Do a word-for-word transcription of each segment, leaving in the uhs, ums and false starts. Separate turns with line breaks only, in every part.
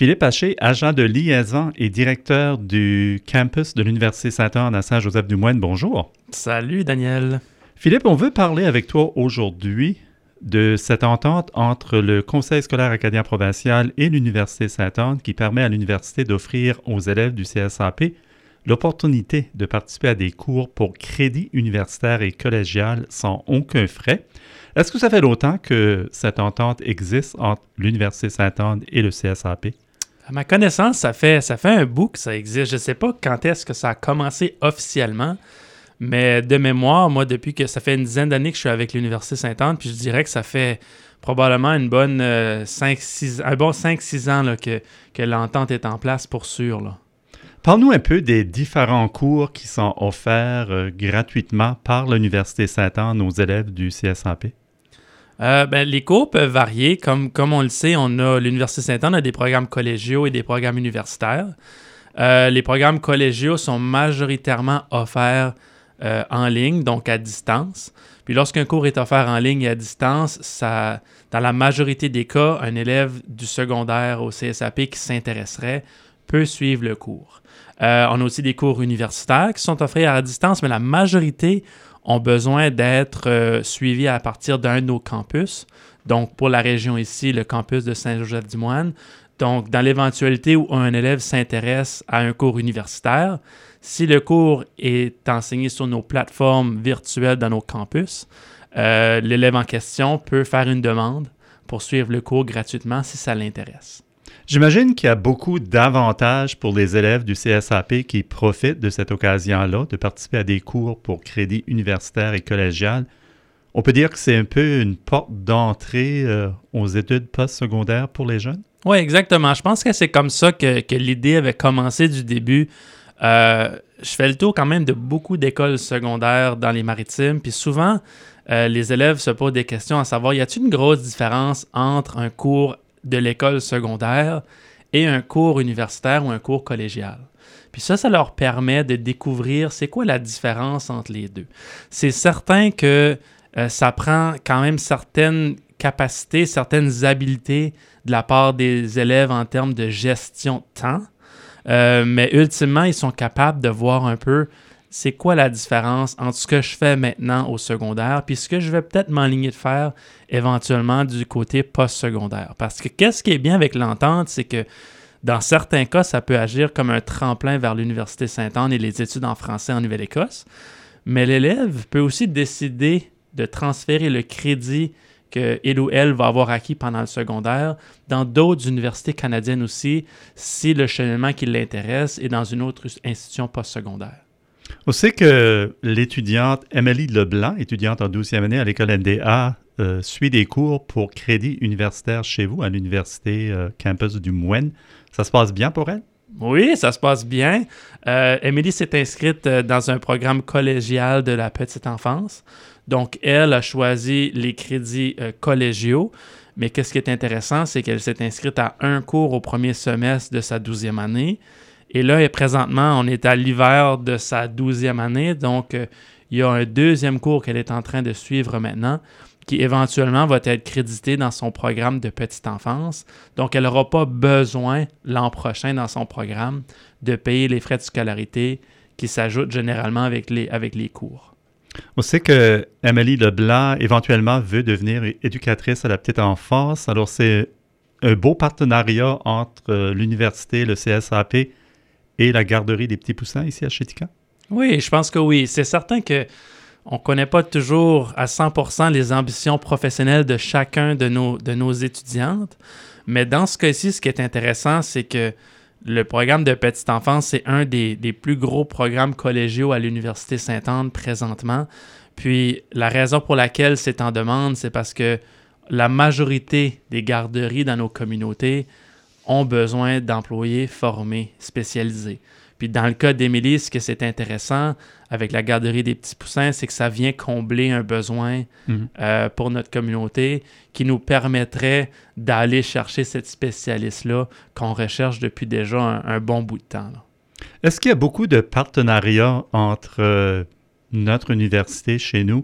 Philippe Haché, agent de liaison et directeur du campus de l'Université Sainte-Anne à Saint-Joseph-du-Moine. Bonjour.
Salut, Daniel.
Philippe, on veut parler avec toi aujourd'hui de cette entente entre le Conseil scolaire acadien provincial et l'Université Sainte-Anne qui permet à l'université d'offrir aux élèves du C S A P l'opportunité de participer à des cours pour crédit universitaire et collégial sans aucun frais. Est-ce que ça fait longtemps que cette entente existe entre l'Université Sainte-Anne et le C S A P?
À ma connaissance, ça fait, ça fait un bout que ça existe. Je ne sais pas quand est-ce que ça a commencé officiellement, mais de mémoire, moi, depuis que ça fait une dizaine d'années que je suis avec l'Université Sainte-Anne, puis je dirais que ça fait probablement une bonne euh, cinq six, un bon cinq six ans là, que, que l'entente est en place pour sûr, là.
Parle-nous un peu des différents cours qui sont offerts euh, gratuitement par l'Université Sainte-Anne aux élèves du C S A P.
Euh, ben, les cours peuvent varier. Comme, comme on le sait, on a l'Université Sainte-Anne a des programmes collégiaux et des programmes universitaires. Euh, les programmes collégiaux sont majoritairement offerts euh, en ligne, donc à distance. Puis lorsqu'un cours est offert en ligne et à distance, ça, dans la majorité des cas, un élève du secondaire au C S A P qui s'intéresserait peut suivre le cours. Euh, on a aussi des cours universitaires qui sont offerts à distance, mais la majorité ont besoin d'être euh, suivis à partir d'un de nos campus. Donc, pour la région ici, le campus de Saint-Joseph-du-Moine. Donc, dans l'éventualité où un élève s'intéresse à un cours universitaire, si le cours est enseigné sur nos plateformes virtuelles dans nos campus, euh, l'élève en question peut faire une demande pour suivre le cours gratuitement si ça l'intéresse.
J'imagine qu'il y a beaucoup d'avantages pour les élèves du C S A P qui profitent de cette occasion-là de participer à des cours pour crédit universitaire et collégial. On peut dire que c'est un peu une porte d'entrée euh, aux études postsecondaires pour les jeunes?
Oui, exactement. Je pense que c'est comme ça que, que l'idée avait commencé du début. Euh, je fais le tour quand même de beaucoup d'écoles secondaires dans les Maritimes, puis souvent, euh, les élèves se posent des questions à savoir, y a-t-il une grosse différence entre un cours de l'école secondaire et un cours universitaire ou un cours collégial. Puis ça, ça leur permet de découvrir c'est quoi la différence entre les deux. C'est certain que euh, ça prend quand même certaines capacités, certaines habiletés de la part des élèves en termes de gestion de temps, euh, mais ultimement, ils sont capables de voir un peu c'est quoi la différence entre ce que je fais maintenant au secondaire puis ce que je vais peut-être m'enligner de faire éventuellement du côté post-secondaire. Parce que qu'est-ce qui est bien avec l'entente, c'est que dans certains cas, ça peut agir comme un tremplin vers l'Université Sainte-Anne et les études en français en Nouvelle-Écosse, mais l'élève peut aussi décider de transférer le crédit qu'il ou elle va avoir acquis pendant le secondaire dans d'autres universités canadiennes aussi, si le cheminement qui l'intéresse est dans une autre institution post-secondaire.
On sait que l'étudiante Émilie Leblanc, étudiante en douzième année à l'école N D A, euh, suit des cours pour crédit universitaire chez vous à l'université euh, campus du Moine. Ça se passe bien pour elle?
Oui, ça se passe bien. Euh, Émilie s'est inscrite euh, dans un programme collégial de la petite enfance. Donc, elle a choisi les crédits euh, collégiaux. Mais qu'est-ce qui est intéressant, c'est qu'elle s'est inscrite à un cours au premier semestre de sa douzième année. Et là, et présentement, on est à l'hiver de sa douzième année, donc euh, il y a un deuxième cours qu'elle est en train de suivre maintenant qui éventuellement va être crédité dans son programme de petite enfance. Donc, elle n'aura pas besoin l'an prochain dans son programme de payer les frais de scolarité qui s'ajoutent généralement avec les, avec les cours.
On sait que Émilie Leblanc éventuellement veut devenir éducatrice à la petite enfance. Alors, c'est un beau partenariat entre euh, l'université, le C S A P et la garderie des petits poussins ici à Chética?
Oui, je pense que oui. C'est certain que on ne connaît pas toujours à cent pour cent les ambitions professionnelles de chacun de nos, de nos étudiantes, mais dans ce cas-ci, ce qui est intéressant, c'est que le programme de petite enfance, c'est un des, des plus gros programmes collégiaux à l'Université Sainte-Anne présentement. Puis la raison pour laquelle c'est en demande, c'est parce que la majorité des garderies dans nos communautés ont besoin d'employés formés, spécialisés. Puis dans le cas d'Émilie, ce que c'est intéressant avec la garderie des petits poussins, c'est que ça vient combler un besoin mm-hmm. euh, pour notre communauté qui nous permettrait d'aller chercher cette spécialiste-là qu'on recherche depuis déjà un, un bon bout de temps, là.
Est-ce qu'il y a beaucoup de partenariats entre euh, notre université chez nous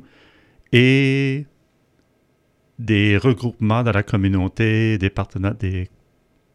et des regroupements dans la communauté, des partenaires, des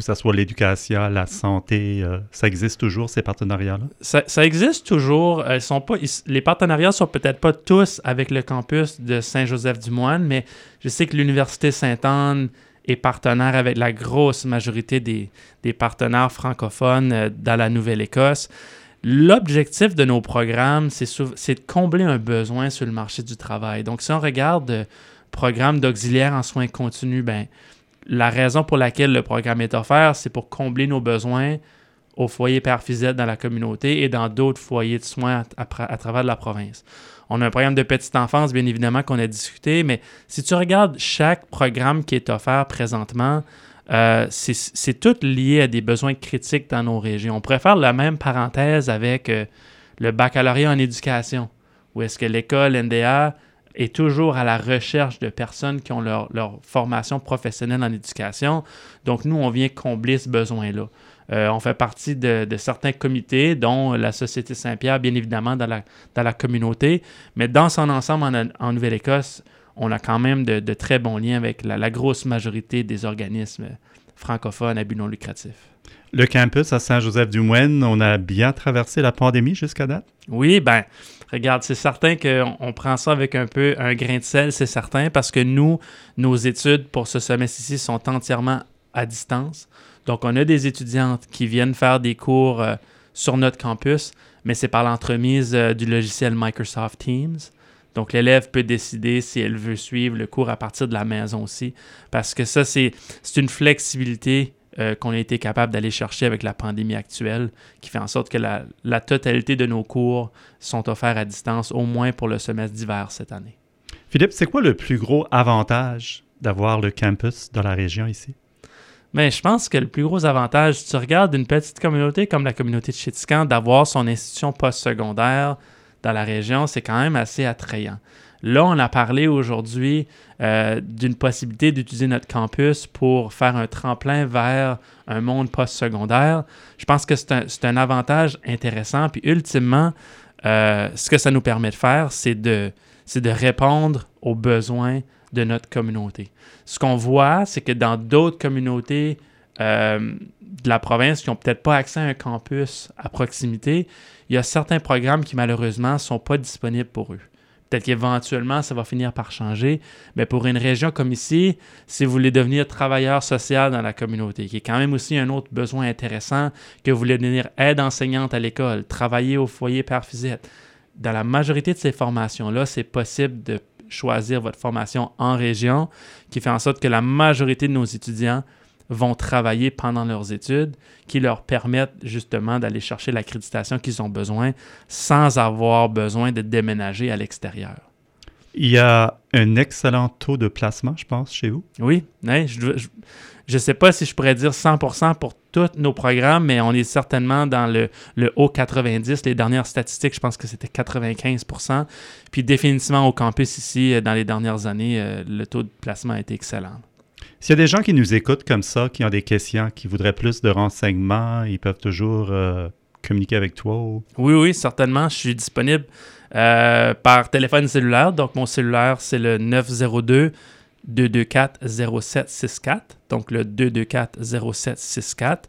que ce soit l'éducation, la santé, euh, ça existe toujours, ces partenariats-là?
Ça, ça existe toujours. Elles sont pas, ils, les partenariats sont peut-être pas tous avec le campus de Saint-Joseph-du-Moine, mais je sais que l'Université Sainte-Anne est partenaire avec la grosse majorité des, des partenaires francophones euh, dans la Nouvelle-Écosse. L'objectif de nos programmes, c'est, sou- c'est de combler un besoin sur le marché du travail. Donc, si on regarde le programme d'auxiliaire en soins continus, ben, la raison pour laquelle le programme est offert, c'est pour combler nos besoins au foyer Père Fizette dans la communauté et dans d'autres foyers de soins à, à, à travers la province. On a un programme de petite enfance, bien évidemment, qu'on a discuté, mais si tu regardes chaque programme qui est offert présentement, euh, c'est, c'est tout lié à des besoins critiques dans nos régions. On pourrait faire la même parenthèse avec euh, le baccalauréat en éducation, où est-ce que l'école N D A est toujours à la recherche de personnes qui ont leur, leur formation professionnelle en éducation. Donc, nous, on vient combler ce besoin-là. Euh, on fait partie de, de certains comités, dont la Société Saint-Pierre, bien évidemment, dans la, dans la communauté. Mais dans son ensemble, en, en Nouvelle-Écosse, on a quand même de, de très bons liens avec la, la grosse majorité des organismes francophones à but non lucratif.
Le campus à Saint-Joseph-du-Moine, on a bien traversé la pandémie jusqu'à date?
Oui, ben, regarde, c'est certain qu'on on prend ça avec un peu un grain de sel, c'est certain, parce que nous, nos études pour ce semestre ici sont entièrement à distance. Donc, on a des étudiantes qui viennent faire des cours euh, sur notre campus, mais c'est par l'entremise euh, du logiciel Microsoft Teams. Donc, l'élève peut décider si elle veut suivre le cours à partir de la maison aussi, parce que ça, c'est, c'est une flexibilité euh, qu'on a été capable d'aller chercher avec la pandémie actuelle, qui fait en sorte que la, la totalité de nos cours sont offerts à distance, au moins pour le semestre d'hiver cette année.
Philippe, c'est quoi le plus gros avantage d'avoir le campus dans la région ici?
Mais je pense que le plus gros avantage, si tu regardes une petite communauté comme la communauté de Chéticamp, d'avoir son institution postsecondaire dans la région, c'est quand même assez attrayant. Là, on a parlé aujourd'hui euh, d'une possibilité d'utiliser notre campus pour faire un tremplin vers un monde postsecondaire. Je pense que c'est un, c'est un avantage intéressant. Puis ultimement, euh, ce que ça nous permet de faire, c'est de, c'est de répondre aux besoins de notre communauté. Ce qu'on voit, c'est que dans d'autres communautés euh, de la province qui n'ont peut-être pas accès à un campus à proximité, il y a certains programmes qui malheureusement ne sont pas disponibles pour eux. Peut-être qu'éventuellement, ça va finir par changer, mais pour une région comme ici, si vous voulez devenir travailleur social dans la communauté, qui est quand même aussi un autre besoin intéressant, que vous voulez devenir aide enseignante à l'école, travailler au foyer Père Fizette, dans la majorité de ces formations-là, c'est possible de choisir votre formation en région, qui fait en sorte que la majorité de nos étudiants vont travailler pendant leurs études, qui leur permettent justement d'aller chercher l'accréditation qu'ils ont besoin sans avoir besoin de déménager à l'extérieur.
Il y a un excellent taux de placement, je pense, chez vous.
Oui, oui je ne sais pas si je pourrais dire cent pour cent pour tous nos programmes, mais on est certainement dans le, le haut quatre-vingt-dix. Les dernières statistiques, je pense que c'était quatre-vingt-quinze pour cent. Puis définitivement au campus ici, dans les dernières années, le taux de placement a été excellent.
S'il y a des gens qui nous écoutent comme ça, qui ont des questions, qui voudraient plus de renseignements, ils peuvent toujours euh, communiquer avec toi? Ou...
Oui, oui, certainement. Je suis disponible euh, par téléphone cellulaire. Donc, mon cellulaire, c'est le neuf zéro deux, deux deux quatre, zéro sept six quatre. Donc, le deux deux quatre, zéro sept six quatre.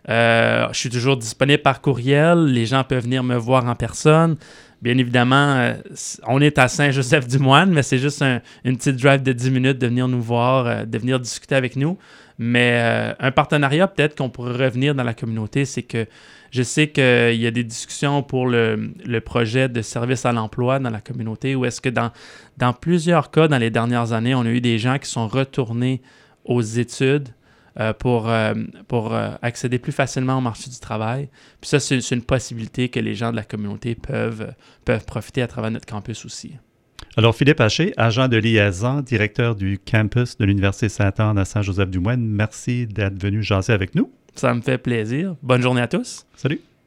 Euh, je suis toujours disponible par courriel. Les gens peuvent venir me voir en personne. Bien évidemment, euh, on est à Saint-Joseph-du-Moine, mais c'est juste un, une petite drive de dix minutes de venir nous voir, euh, de venir discuter avec nous. Mais euh, un partenariat, peut-être qu'on pourrait revenir dans la communauté, c'est que je sais qu'il y a des discussions pour le, le projet de service à l'emploi dans la communauté, où est-ce que dans, dans plusieurs cas, dans les dernières années, on a eu des gens qui sont retournés aux études Euh, pour, euh, pour euh, accéder plus facilement au marché du travail. Puis ça, c'est, c'est une possibilité que les gens de la communauté peuvent, peuvent profiter à travers notre campus aussi.
Alors, Philippe Haché, agent de liaison, directeur du campus de l'Université Sainte-Anne à Saint-Joseph-du-Moine, merci d'être venu jaser avec nous.
Ça me fait plaisir. Bonne journée à tous.
Salut.